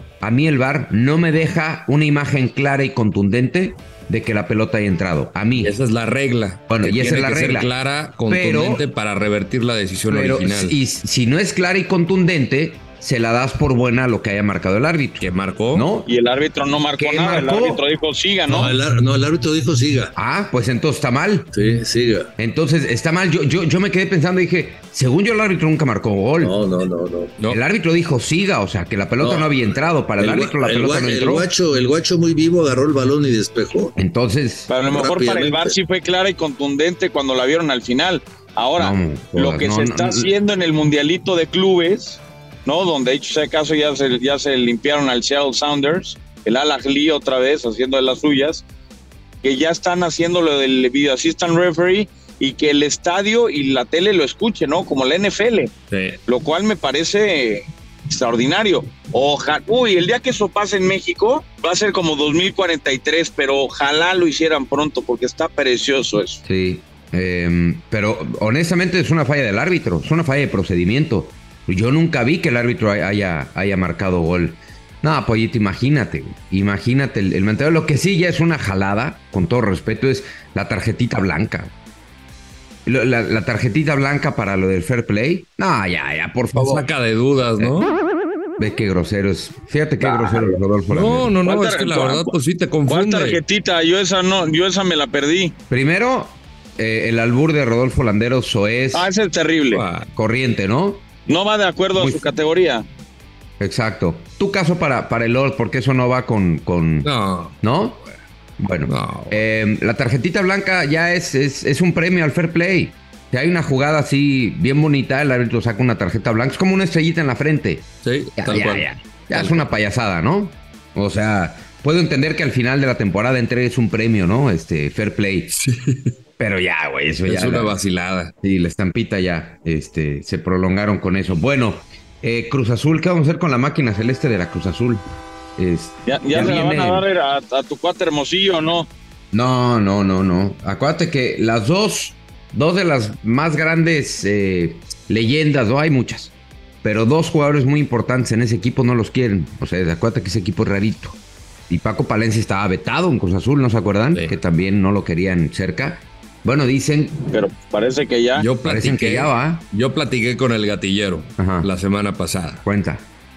no me deja una imagen clara y contundente de que la pelota haya entrado. A mí. Esa es la regla. Bueno, y esa es la regla. Tiene que ser clara, contundente para revertir la decisión original. Y si no es clara y contundente, se la das por buena lo que haya marcado el árbitro. ¿Qué marcó? ¿No? Y el árbitro no marcó nada. El árbitro dijo siga, ¿no? No, el árbitro dijo siga. Ah, pues entonces está mal. Sí, siga. Entonces está mal. Yo me quedé pensando y dije, según yo el árbitro nunca marcó gol. No. El árbitro dijo siga, o sea que la pelota no había entrado. Para el árbitro la pelota no entró. El guacho muy vivo agarró el balón y despejó. Entonces, pero a lo mejor para el VAR sí fue clara y contundente cuando la vieron al final. Ahora, lo que se está haciendo en el Mundialito de Clubes, ¿no? Donde, dicho sea caso, ya se limpiaron al Seattle Sounders, el Al Ahly otra vez haciendo de las suyas, que ya están haciendo lo del video assistant referee y que el estadio y la tele lo escuche, ¿no? Como la NFL, lo cual me parece extraordinario. El día que eso pase en México va a ser como 2043, pero ojalá lo hicieran pronto porque está precioso eso. Sí, pero honestamente es una falla del árbitro, es una falla de procedimiento. Yo nunca vi que el árbitro haya marcado gol. No, Pollito, imagínate el mantener. Lo que sí ya es una jalada, con todo respeto, es la tarjetita blanca. La tarjetita blanca para lo del fair play. No, ya, por favor. Saca de dudas, ¿no? Ve qué grosero es. Fíjate qué grosero es Rodolfo. No, es que la verdad, pues sí te confunde. ¿Cuál tarjetita? Yo esa me la perdí. Primero, el albur de Rodolfo Landeros es... ese es terrible. Corriente, ¿no? No va de acuerdo a su categoría. Exacto. Tu caso para el LOL, porque eso no va con... ¿No? Bueno. No. La tarjetita blanca ya es un premio al fair play. Si hay una jugada así bien bonita, el árbitro saca una tarjeta blanca. Es como una estrellita en la frente. Sí, ya es una payasada, ¿no? O sea, puedo entender que al final de la temporada entregues un premio, ¿no? Fair play. Sí. Pero ya, güey, eso ya... Es una vacilada. Sí, la estampita ya, se prolongaron con eso. Bueno, Cruz Azul, ¿qué vamos a hacer con la máquina celeste de la Cruz Azul? Ya se la van a dar a tu cuate Hermosillo, ¿no? No. Acuérdate que las dos de las más grandes leyendas, no hay muchas, pero 2 jugadores muy importantes en ese equipo no los quieren. O sea, acuérdate que ese equipo es rarito. Y Paco Palencia estaba vetado en Cruz Azul, ¿no se acuerdan? Sí. Que también no lo querían cerca. Bueno, dicen... Pero parece que ya... Yo platiqué con el gatillero la semana pasada. Cuenta.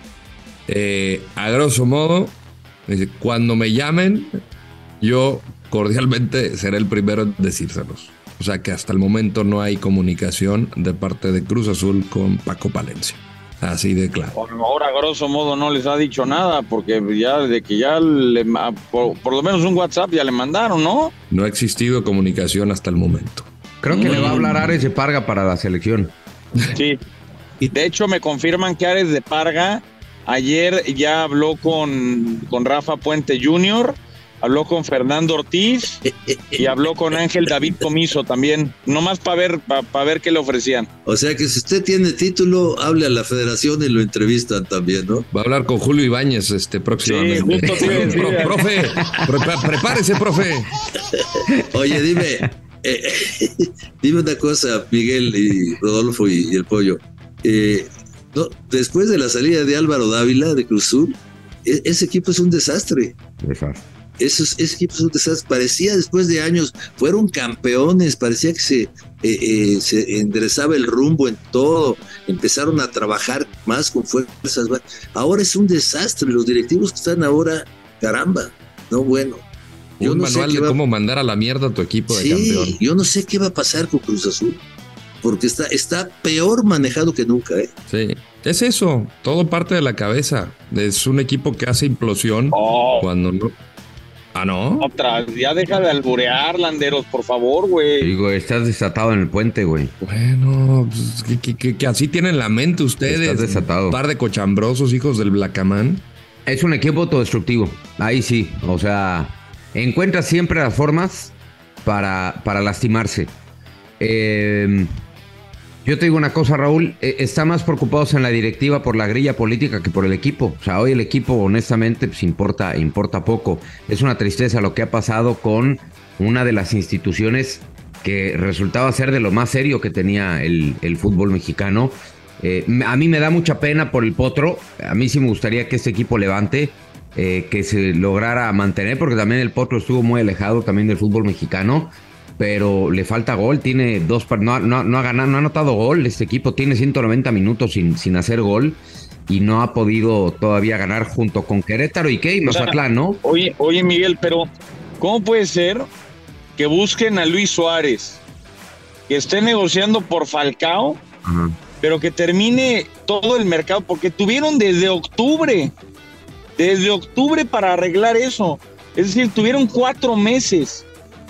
A grosso modo, dice, cuando me llamen, yo cordialmente seré el primero en decírselos. O sea que hasta el momento no hay comunicación de parte de Cruz Azul con Paco Palencia. Así de claro. Ahora, grosso modo, no les ha dicho nada, porque ya de que ya por lo menos un WhatsApp ya le mandaron, ¿no? No ha existido comunicación hasta el momento. Creo que le va a hablar Ares de Parga para la selección. Sí. Y de hecho me confirman que Ares de Parga ayer ya habló con Rafa Puente Jr., habló con Fernando Ortiz y habló con Ángel David Comiso también, nomás para ver qué le ofrecían. O sea que si usted tiene título, hable a la federación y lo entrevistan también, ¿no? Va a hablar con Julio Ibáñez próximamente. Sí, justo te decía. Profe, prepárese, profe. Oye, dime una cosa, Miguel y Rodolfo y el Pollo. No, después de la salida de Álvaro Dávila de Cruz Azul, ese equipo es un desastre. Ese equipo es un desastre. Parecía, después de años, fueron campeones, parecía que se enderezaba el rumbo en todo, empezaron a trabajar más con fuerzas. Ahora es un desastre, los directivos que están ahora, caramba, no bueno. Yo un no manual sé de cómo mandar a la mierda a tu equipo de campeón. Yo no sé qué va a pasar con Cruz Azul, porque está peor manejado que nunca. Sí, es eso, todo parte de la cabeza. Es un equipo que hace implosión cuando no... ¿Ah, no? Otra, ya deja de alburear, Landeros, por favor, güey. Digo, estás desatado en el puente, güey. Bueno, pues, que así tienen la mente ustedes. Estás desatado. Un par de cochambrosos hijos del Blacamán. Es un equipo autodestructivo, ahí sí. O sea, encuentra siempre las formas para lastimarse. Yo te digo una cosa, Raúl, está más preocupados en la directiva por la grilla política que por el equipo. O sea, hoy el equipo, honestamente, pues importa poco. Es una tristeza lo que ha pasado con una de las instituciones que resultaba ser de lo más serio que tenía el fútbol mexicano. A mí me da mucha pena por el Potro. A mí sí me gustaría que este equipo levante, que se lograra mantener, porque también el Potro estuvo muy alejado también del fútbol mexicano. Pero le falta gol, tiene no ha anotado gol. Este equipo tiene 190 minutos sin hacer gol y no ha podido todavía ganar junto con Querétaro y Mazatlán, ¿no? Oye, Miguel, pero ¿cómo puede ser que busquen a Luis Suárez, que esté negociando por Falcao, pero que termine todo el mercado? Porque tuvieron desde octubre para arreglar eso. Es decir, tuvieron 4 meses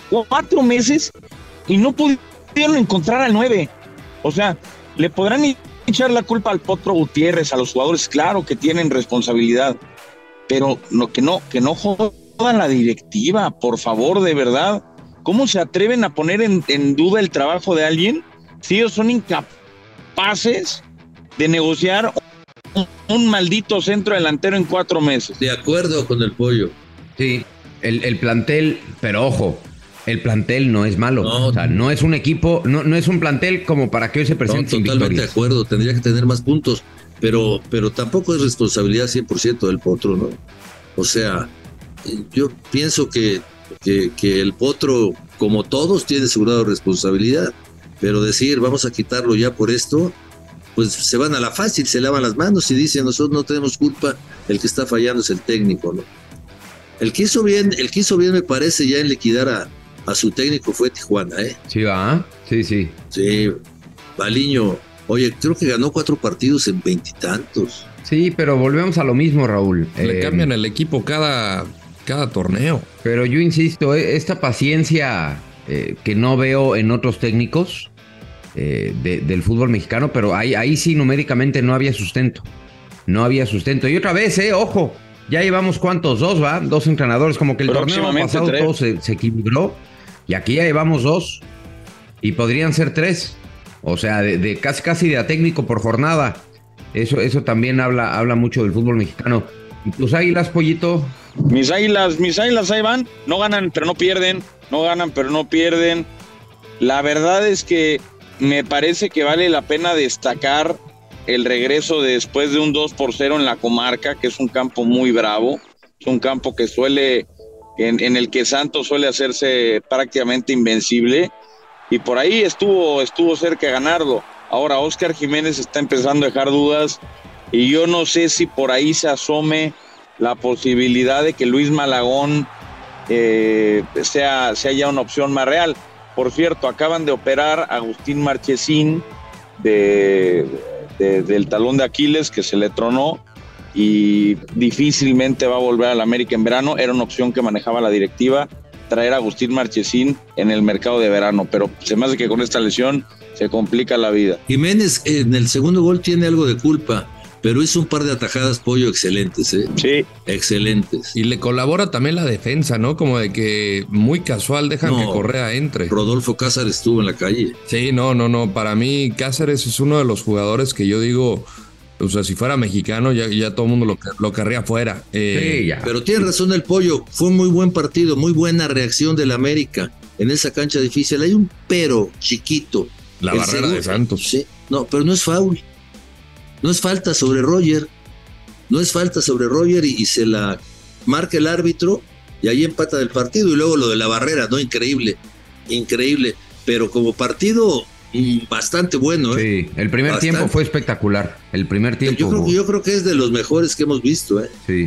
y no pudieron encontrar al 9. O sea, le podrán echar la culpa al Potro Gutiérrez, a los jugadores, claro que tienen responsabilidad, pero que no jodan la directiva, por favor, de verdad. ¿Cómo se atreven a poner en duda el trabajo de alguien si ellos son incapaces de negociar un maldito centro delantero en 4 meses? De acuerdo con el Pollo. Sí, el plantel, pero ojo, el plantel no es malo. No, o sea, no es un equipo, no es un plantel como para que hoy se presente sin victorias. Totalmente de acuerdo, tendría que tener más puntos, pero tampoco es responsabilidad 100% del Potro, ¿no? O sea, yo pienso que el Potro, como todos, tiene su grado de responsabilidad, pero decir, vamos a quitarlo ya por esto, pues se van a la fácil, se lavan las manos y dicen, nosotros no tenemos culpa, el que está fallando es el técnico, ¿no? El que hizo bien me parece ya en liquidar a su técnico fue Tijuana, ¿eh? Sí, va, sí. Sí, Baliño, oye, creo que ganó 4 partidos en 20 y tantos. Sí, pero volvemos a lo mismo, Raúl. Le cambian el equipo cada torneo. Pero yo insisto, esta paciencia que no veo en otros técnicos del fútbol mexicano, pero ahí sí numéricamente no había sustento. Y otra vez, ojo, ya llevamos ¿cuántos? 2, ¿va? 2 entrenadores, como que el torneo pasado 3. Todo se equilibró. Y aquí ya llevamos 2 y podrían ser 3, o sea, de casi de a técnico por jornada. Eso también habla mucho del fútbol mexicano. ¿Y tus Águilas, Pollito? Mis águilas ahí van, no ganan pero no pierden, La verdad es que me parece que vale la pena destacar el regreso después de un 2-0 en la Comarca, que es un campo muy bravo, es un campo que en el que Santos suele hacerse prácticamente invencible, y por ahí estuvo cerca de ganarlo. Ahora Óscar Jiménez está empezando a dejar dudas, y yo no sé si por ahí se asome la posibilidad de que Luis Malagón sea ya una opción más real. Por cierto, acaban de operar a Agustín Marchesín de del talón de Aquiles que se le tronó y difícilmente va a volver al América en verano. Era una opción que manejaba la directiva, traer a Agustín Marchesín en el mercado de verano, pero se me hace que con esta lesión se complica la vida. Jiménez en el segundo gol tiene algo de culpa, pero hizo un par de atajadas, Pollo, excelentes, ¿eh? Sí. Excelentes. Y le colabora también la defensa, ¿no? Como de que muy casual dejan que Correa entre. Rodolfo Cáceres estuvo en la calle. Sí, no. Para mí Cáceres es uno de los jugadores que yo digo, o sea, si fuera mexicano ya todo el mundo lo querría afuera. Sí, ya. Pero tiene razón el Pollo, fue un muy buen partido, muy buena reacción del América en esa cancha difícil. Hay un pero chiquito. La barrera de Santos. Sí, no, pero no es foul. No es falta sobre Roger. No es falta sobre Roger y se la marca el árbitro y ahí empata el partido. Y luego lo de la barrera, ¿no? Increíble. Pero como partido bastante bueno, ¿eh? Sí, el primer tiempo fue espectacular. El primer tiempo. Yo creo que es de los mejores que hemos visto, ¿eh? Sí.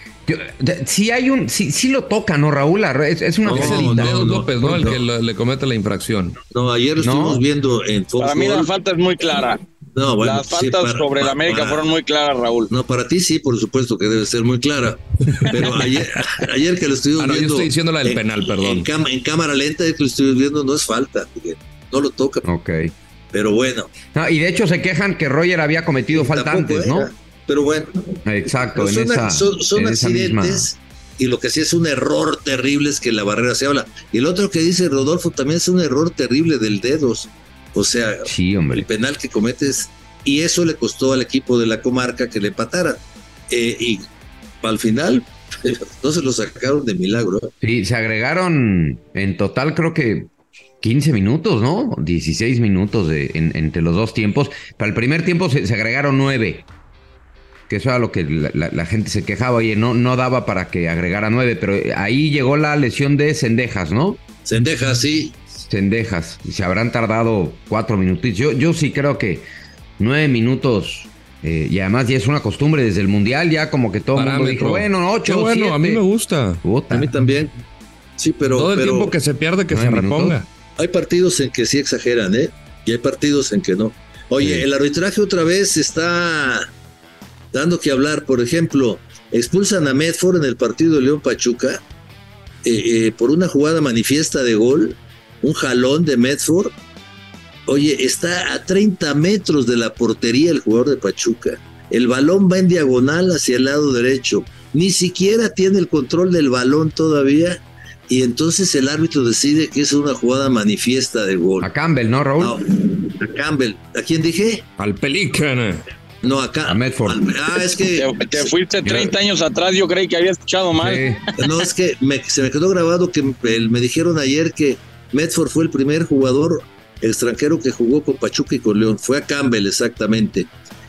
Sí lo toca, ¿no, Raúl? Es una falta. López, ¿no? El que le comete la infracción. No, ayer lo estuvimos viendo en Fox. Para mí la falta es muy clara. No, bueno, las faltas sobre el América fueron muy claras, Raúl. No, para ti sí, por supuesto que debe ser muy clara. Pero ayer que lo estuvimos viendo. Yo estoy diciendo la del penal, perdón. En cámara lenta, que lo estuvimos viendo, no es falta. No lo toca. Ok. Pero bueno. No, y de hecho se quejan que Roger había cometido falta antes, ¿no? Pero bueno. Exacto. Pero son accidentes. Y lo que sí es un error terrible es que la barrera se habla. Y el otro que dice Rodolfo también es un error terrible del dedos. O sea, sí, el penal que cometes, y eso le costó al equipo de la comarca que le empataran. Y al final no se lo sacaron de milagro. Sí, se agregaron en total creo que 15 minutos, ¿no? 16 minutos entre los dos tiempos. Para el primer tiempo se agregaron 9. Que eso era lo que la gente se quejaba. Oye, no daba para que agregara 9, pero ahí llegó la lesión de Cendejas, ¿no? Cendejas, sí. Cendejas, y se habrán tardado 4 minutos. Yo sí creo que 9 minutos, y además ya es una costumbre desde el Mundial, ya como que todo el mundo dijo, bueno, 8 o 7. A mí me gusta. A mí también. Sí, pero todo el tiempo que se pierde, que se reponga. Hay partidos en que sí exageran, ¿eh? Y hay partidos en que no. Oye, el arbitraje otra vez está dando que hablar. Por ejemplo, expulsan a Medford en el partido de León Pachuca por una jugada manifiesta de gol. Un jalón de Medford. Oye, está a 30 metros de la portería el jugador de Pachuca. El balón va en diagonal hacia el lado derecho. Ni siquiera tiene el control del balón todavía. Y entonces el árbitro decide que es una jugada manifiesta de gol. A Campbell, ¿no, Raúl? No, a Campbell. ¿A quién dije? Al Pelícano. No, acá. A Medford. Es que te fuiste 30 años atrás, yo creí que había escuchado mal. Sí. No, es que se me quedó grabado que me dijeron ayer que Medford fue el primer jugador extranjero que jugó con Pachuca y con León. Fue a Campbell, exactamente.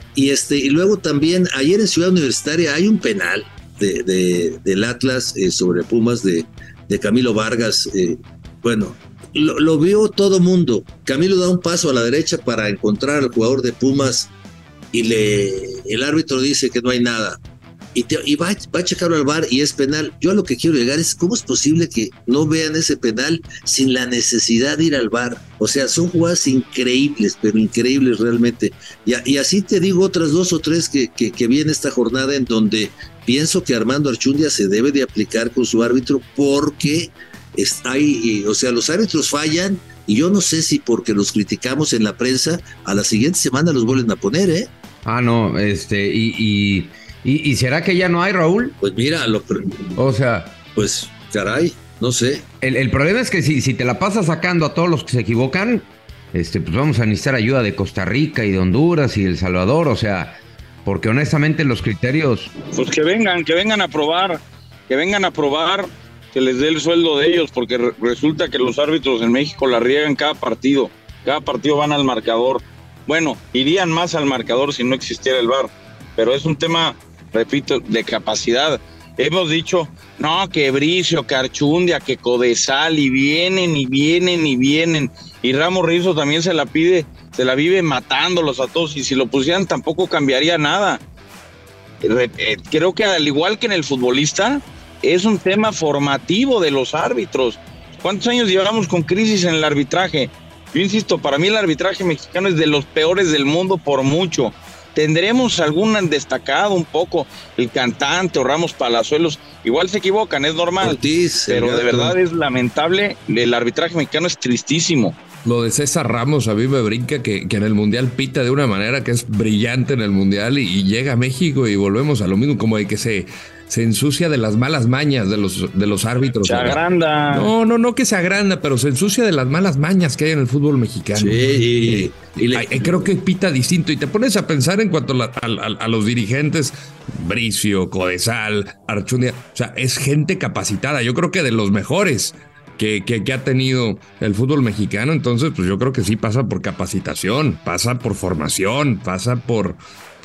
Y luego también, ayer en Ciudad Universitaria hay un penal del Atlas sobre Pumas de Camilo Vargas. Bueno, lo vio todo mundo. Camilo da un paso a la derecha para encontrar al jugador de Pumas y el árbitro dice que no hay nada. Y va a checarlo al VAR y es penal. Yo a lo que quiero llegar es cómo es posible que no vean ese penal sin la necesidad de ir al VAR. O sea, son jugadas increíbles, pero increíbles realmente. Y así te digo otras 2 o 3 que vi en esta jornada en donde pienso que Armando Archundia se debe de aplicar con su árbitro porque o sea, los árbitros fallan y yo no sé si porque los criticamos en la prensa, a la siguiente semana los vuelven a poner, ¿eh? Ah, no, ¿Y será que ya no hay, Raúl? Pues mira, o sea, pues caray, no sé. El problema es que si te la pasas sacando a todos los que se equivocan, pues vamos a necesitar ayuda de Costa Rica y de Honduras y de El Salvador, o sea, porque honestamente los criterios... Pues que vengan a probar, que les dé el sueldo de ellos, porque resulta que los árbitros en México la riegan cada partido van al marcador. Bueno, irían más al marcador si no existiera el VAR, pero es un tema, repito, de capacidad. Hemos dicho, no, que Bricio, que Archundia, que Codesal, y vienen. Y Ramos Rizzo también se la vive matándolos a todos, y si lo pusieran tampoco cambiaría nada. Creo que al igual que en el futbolista, es un tema formativo de los árbitros. ¿Cuántos años llevamos con crisis en el arbitraje? Yo insisto, para mí el arbitraje mexicano es de los peores del mundo por mucho. tendremos algún destacado un poco, el cantante o Ramos Palazuelos, igual se equivocan, es normal, Ortiz, pero de verdad es lamentable, el arbitraje mexicano es tristísimo. Lo de César Ramos a mí me brinca que en el Mundial pita de una manera que es brillante en el Mundial y llega a México y volvemos a lo mismo, como de que se ensucia de las malas mañas de los árbitros. Se agranda. No que se agranda, pero se ensucia de las malas mañas que hay en el fútbol mexicano. Sí, creo que pita distinto. Y te pones a pensar en cuanto a los dirigentes, Bricio, Codesal, Archundia, o sea, es gente capacitada. Yo creo que de los mejores que ha tenido el fútbol mexicano. Entonces, pues yo creo que sí pasa por capacitación, pasa por formación, pasa por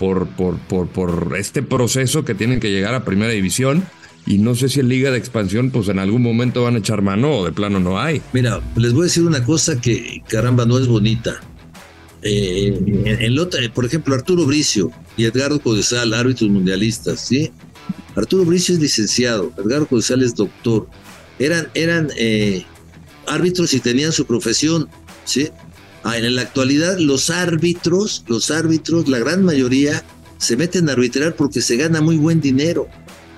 este proceso que tienen que llegar a primera división. Y no sé si en Liga de Expansión, pues en algún momento van a echar mano o de plano no hay. Mira, les voy a decir una cosa que, caramba, no es bonita. Por ejemplo, Arturo Bricio y Edgardo Codesal, árbitros mundialistas, ¿sí? Arturo Bricio es licenciado, Edgardo Codesal es doctor. Eran árbitros y tenían su profesión, ¿sí? En la actualidad, los árbitros, la gran mayoría, se meten a arbitrar porque se gana muy buen dinero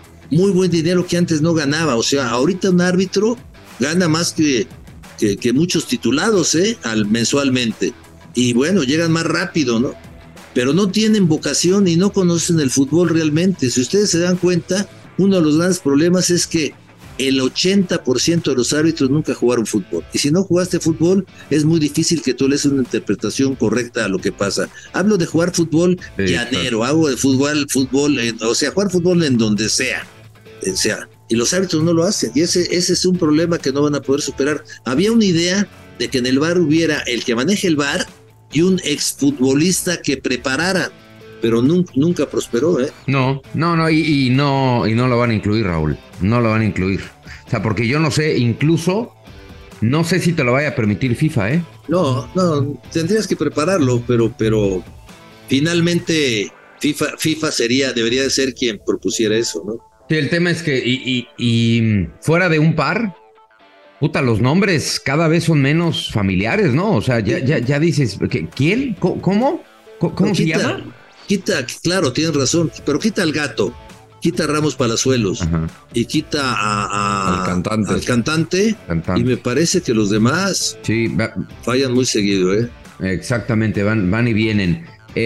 que antes no ganaba. O sea, ahorita un árbitro gana más que muchos titulados, mensualmente. Y bueno, llegan más rápido, ¿no? Pero no tienen vocación y no conocen el fútbol realmente. Si ustedes se dan cuenta, uno de los grandes problemas es que el 80% de los árbitros nunca jugaron fútbol. Y si no jugaste fútbol, es muy difícil que tú le des una interpretación correcta a lo que pasa. Hablo de jugar fútbol llanero, hablo de fútbol, o sea, jugar fútbol en donde sea. Y los árbitros no lo hacen. Y ese es un problema que no van a poder superar. Había una idea de que en el VAR hubiera el que maneje el VAR y un exfutbolista que preparara. Pero nunca prosperó, ¿eh? No, y no lo van a incluir, Raúl. No lo van a incluir. O sea, porque yo no sé, incluso, no sé si te lo vaya a permitir FIFA, ¿eh? No, tendrías que prepararlo, pero finalmente FIFA debería de ser quien propusiera eso, ¿no? Sí, el tema es que, y fuera de un par, puta, los nombres cada vez son menos familiares, ¿no? O sea, ya dices, ¿quién? ¿Cómo se llama? Claro, tienes razón, pero quita al Gato, quita a Ramos Palazuelos. Ajá. Y quita al cantante, y me parece que los demás fallan muy seguido, ¿eh? Exactamente, van y vienen.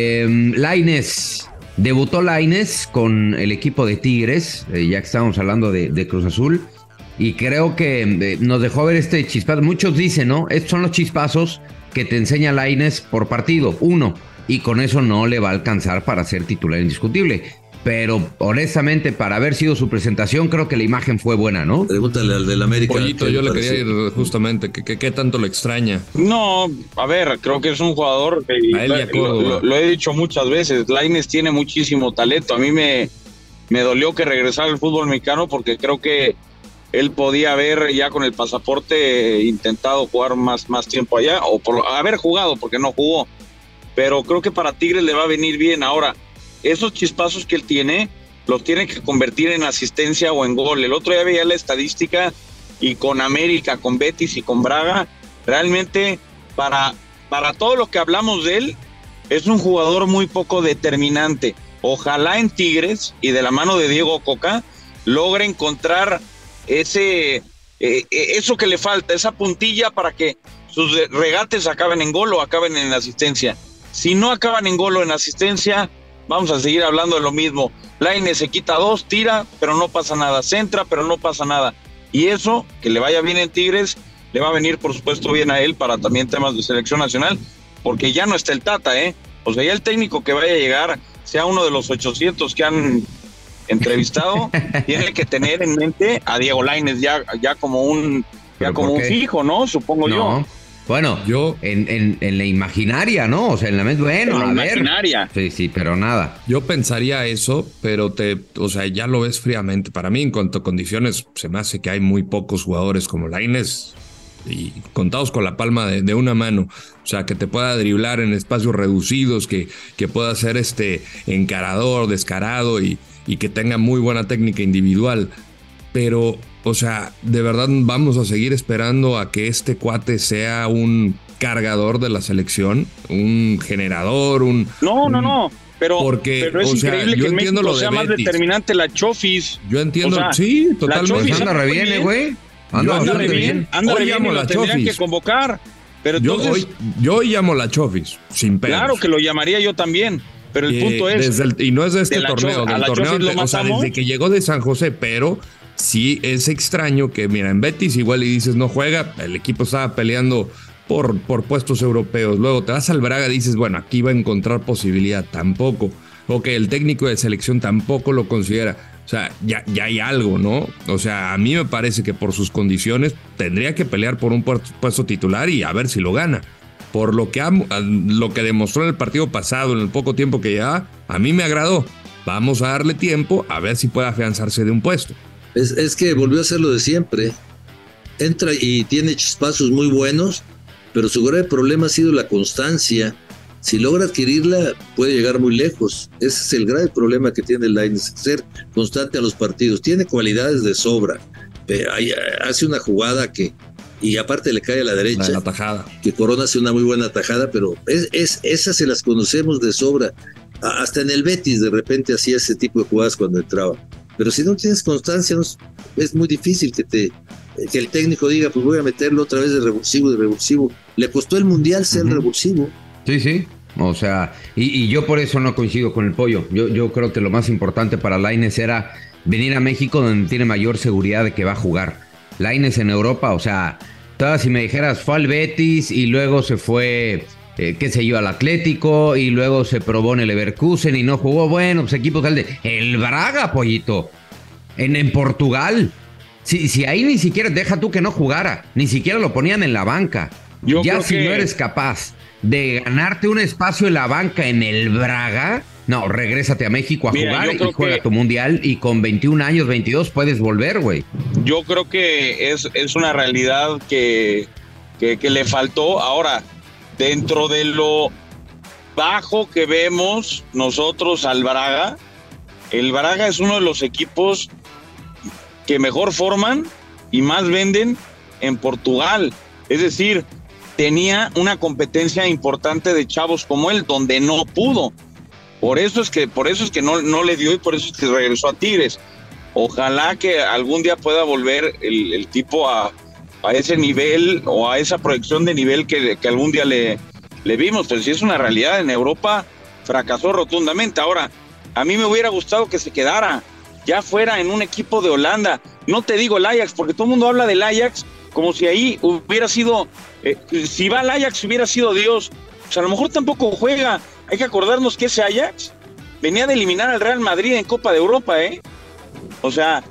Lainez, debutó Lainez con el equipo de Tigres, ya que estábamos hablando de Cruz Azul, y creo que nos dejó ver este chispazo. Muchos dicen, ¿no? Estos son los chispazos que te enseña Lainez por partido, y con eso no le va a alcanzar para ser titular indiscutible. Pero honestamente, para haber sido su presentación, creo que la imagen fue buena, ¿no? Pregúntale al del América. Pollito, yo le quería ir justamente, ¿qué tanto le extraña? No, a ver, creo que es un jugador que lo he dicho muchas veces, Lainez tiene muchísimo talento. A mí me dolió que regresara al fútbol mexicano porque creo que él podía haber ya con el pasaporte intentado jugar más tiempo allá, o por haber jugado, porque no jugó. Pero creo que para Tigres le va a venir bien. Ahora, esos chispazos que él tiene, los tiene que convertir en asistencia o en gol. El otro día veía la estadística y con América, con Betis y con Braga, realmente para todo lo que hablamos de él, es un jugador muy poco determinante. Ojalá en Tigres y de la mano de Diego Coca logre encontrar eso que le falta, esa puntilla para que sus regates acaben en gol o acaben en asistencia. Si no acaban en gol o en asistencia, vamos a seguir hablando de lo mismo. Lainez se quita 2, tira, pero no pasa nada. Centra, pero no pasa nada. Y eso, que le vaya bien en Tigres, le va a venir, por supuesto, bien a él para también temas de selección nacional, porque ya no está el Tata, ¿eh? O sea, ya el técnico que vaya a llegar, sea uno de los 800 que han entrevistado, tiene que tener en mente a Diego Lainez ya como un fijo, ¿no? Supongo yo. Bueno, yo en la imaginaria, ¿no? O sea, en la mente, bueno, a ver. Imaginaria. Sí, pero nada. Yo pensaría eso, pero ya lo ves fríamente. Para mí, en cuanto a condiciones, se me hace que hay muy pocos jugadores como Lainez y contados con la palma de una mano. O sea, que te pueda driblar en espacios reducidos, que pueda ser encarador, descarado y que tenga muy buena técnica individual. Pero, o sea, de verdad vamos a seguir esperando a que este cuate sea un cargador de la selección, un generador, No. Pero es increíble que en México sea más determinante la Chofis. Yo entiendo, sí, totalmente. Anda re bien, güey. Anda re bien. Anda re bien y lo tendrían que convocar. Pero entonces, yo hoy llamo la Chofis, sin pedos. Claro que lo llamaría yo también. Pero el punto es... y no es de este torneo, del torneo, o sea, desde que llegó de San José, pero sí es extraño que, mira, en Betis igual y dices no juega, el equipo estaba peleando por puestos europeos. Luego te vas al Braga y dices, bueno, aquí va a encontrar posibilidad. Tampoco. O que el técnico de selección tampoco lo considera. O sea, ya hay algo, ¿no? O sea, a mí me parece que por sus condiciones tendría que pelear por un puesto titular y a ver si lo gana. Por lo que demostró en el partido pasado, en el poco tiempo que ya, a mí me agradó. Vamos a darle tiempo a ver si puede afianzarse de un puesto. Es que volvió a hacer lo de siempre. Entra y tiene chispazos muy buenos, pero su grave problema ha sido la constancia. Si logra adquirirla, puede llegar muy lejos. Ese es el grave problema que tiene el Lainez, ser constante a los partidos. Tiene cualidades de sobra. Hace una jugada y aparte le cae a la derecha. La tajada. Que Corona hace una muy buena tajada, pero esas se las conocemos de sobra. Hasta en el Betis de repente hacía ese tipo de jugadas cuando entraba. Pero si no tienes constancia, es muy difícil que el técnico diga, pues voy a meterlo otra vez de revulsivo. Le costó el Mundial ser revulsivo. Sí. O sea, y yo por eso no coincido con el Pollo. Yo creo que lo más importante para Lainez era venir a México donde tiene mayor seguridad de que va a jugar. Lainez en Europa, o sea, todas si me dijeras fue al Betis y luego se fue, al Atlético y luego se probó en el Leverkusen y no jugó, bueno, pues equipos tal de... El Braga, Pollito, en Portugal. Si ahí ni siquiera, deja tú que no jugara, ni siquiera lo ponían en la banca. Ya si no eres capaz de ganarte un espacio en la banca en el Braga, no, regrésate a México a jugar y juega tu Mundial y con 21 años, 22 puedes volver, güey. Yo creo que es una realidad que le faltó. Ahora, dentro de lo bajo que vemos nosotros al Braga, el Braga es uno de los equipos que mejor forman y más venden en Portugal. Es decir, tenía una competencia importante de chavos como él, donde no pudo. Por eso es que no le dio y por eso es que regresó a Tigres. Ojalá que algún día pueda volver el tipo a ese nivel o a esa proyección de nivel que algún día le vimos. Pero si es una realidad, en Europa fracasó rotundamente. Ahora, a mí me hubiera gustado que se quedara, ya fuera en un equipo de Holanda. No te digo el Ajax, porque todo el mundo habla del Ajax como si ahí hubiera sido, si va al Ajax hubiera sido Dios. Pues a lo mejor tampoco juega. Hay que acordarnos que ese Ajax venía de eliminar al Real Madrid en Copa de Europa, O sea,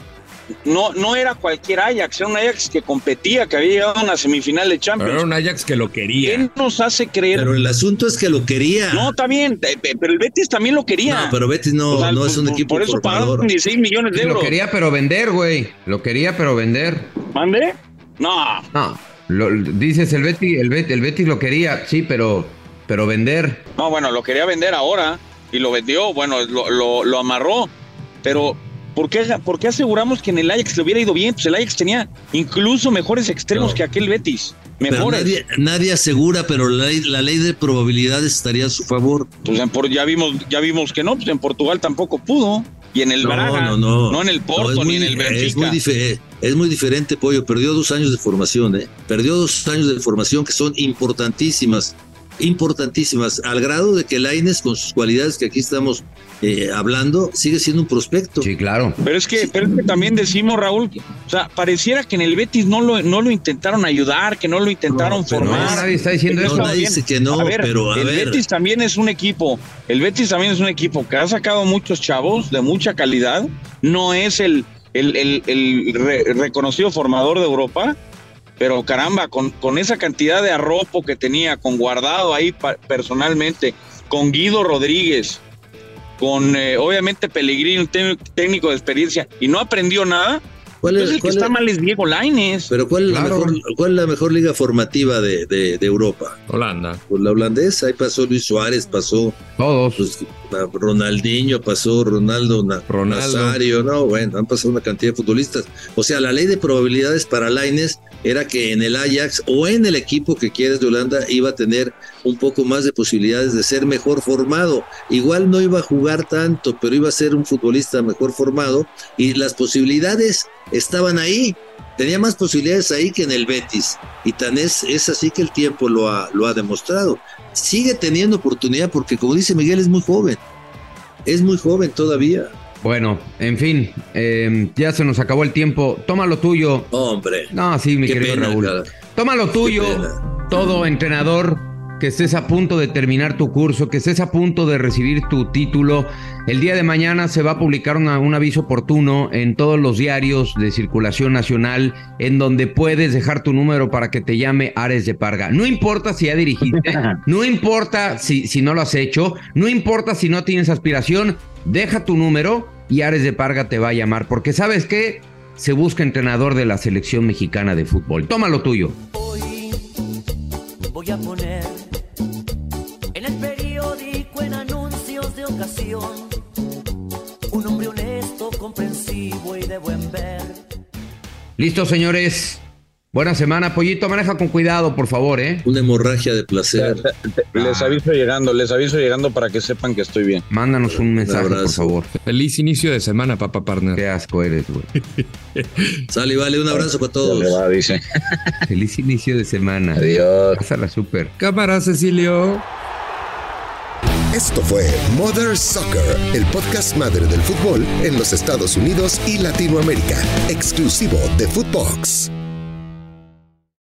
no era cualquier Ajax, era un Ajax que competía, que había llegado a una semifinal de Champions. Pero era un Ajax que lo quería. ¿Qué nos hace creer? Pero el asunto es que lo quería. No, está bien, pero el Betis también lo quería. No, pero Betis no es un equipo por eso formador. pagaron 16 millones de euros. Lo quería pero vender, güey. Lo quería pero vender. ¿Mande? No. Dices el Betis lo quería, sí, pero vender. No, bueno, lo quería vender ahora y lo vendió, bueno, lo amarró, pero ¿por qué aseguramos que en el Ajax le hubiera ido bien? Pues el Ajax tenía incluso mejores extremos que aquel Betis, mejores. Pero nadie asegura, pero la ley de probabilidades estaría a su favor. Pues ya vimos que no, pues en Portugal tampoco pudo. Y en el Braga, no en el Porto ni en el Benfica. Es muy diferente, Pollo. Perdió 2 años de formación, Perdió 2 años de formación que son importantísimas, al grado de que Lainez, con sus cualidades que aquí estamos hablando, sigue siendo un prospecto. Sí, claro. Pero es que también decimos, Raúl, o sea, pareciera que en el Betis no lo intentaron ayudar, que no lo intentaron formar. Nadie está diciendo eso. Nadie dice que no, pero el Betis también es un equipo. El Betis también es un equipo que ha sacado muchos chavos de mucha calidad. No es el reconocido formador de Europa, pero caramba, con esa cantidad de arropo que tenía, con Guardado ahí personalmente, con Guido Rodríguez, con obviamente Pellegrini, un técnico de experiencia, y no aprendió nada. El que está mal es Diego Lainez. Pero ¿cuál es la mejor liga formativa de Europa? Holanda. Pues la holandesa, ahí pasó Luis Suárez, pasó todos. Pues, Ronaldinho, pasó Ronaldo Nazario, han pasado una cantidad de futbolistas. O sea, la ley de probabilidades para Lainez era que en el Ajax o en el equipo que quieres de Holanda iba a tener un poco más de posibilidades de ser mejor formado. Igual no iba a jugar tanto, pero iba a ser un futbolista mejor formado y las posibilidades estaban ahí. Tenía más posibilidades ahí que en el Betis, y tan es así que el tiempo lo ha demostrado. Sigue teniendo oportunidad porque, como dice Miguel, es muy joven todavía. Bueno, en fin, ya se nos acabó el tiempo. Toma lo tuyo. Hombre. No, sí, mi querido Raúl. Toma lo tuyo, todo entrenador, que estés a punto de terminar tu curso, que estés a punto de recibir tu título. El día de mañana se va a publicar un aviso oportuno en todos los diarios de circulación nacional, en donde puedes dejar tu número para que te llame Ares de Parga. No importa si ya dirigiste, no importa si no lo has hecho, no importa si no tienes aspiración, deja tu número y Ares de Parga te va a llamar, porque ¿sabes qué? Se busca entrenador de la selección mexicana de fútbol. Toma lo tuyo. Hoy voy a poner en el periódico, en anuncios de ocasión, un hombre honesto, comprensivo y de buen ver. Listo, señores. Buena semana, Pollito. Maneja con cuidado, por favor, ¿eh? Una hemorragia de placer. Les aviso llegando para que sepan que estoy bien. Mándanos un mensaje, por favor. Feliz inicio de semana, papá partner. Qué asco eres, güey. Sale y vale, un abrazo para todos. Le va, dice. Feliz inicio de semana. Adiós. Pásala súper. Cámara, Cecilio. Esto fue Mother Soccer, el podcast madre del fútbol en los Estados Unidos y Latinoamérica, exclusivo de Footbox.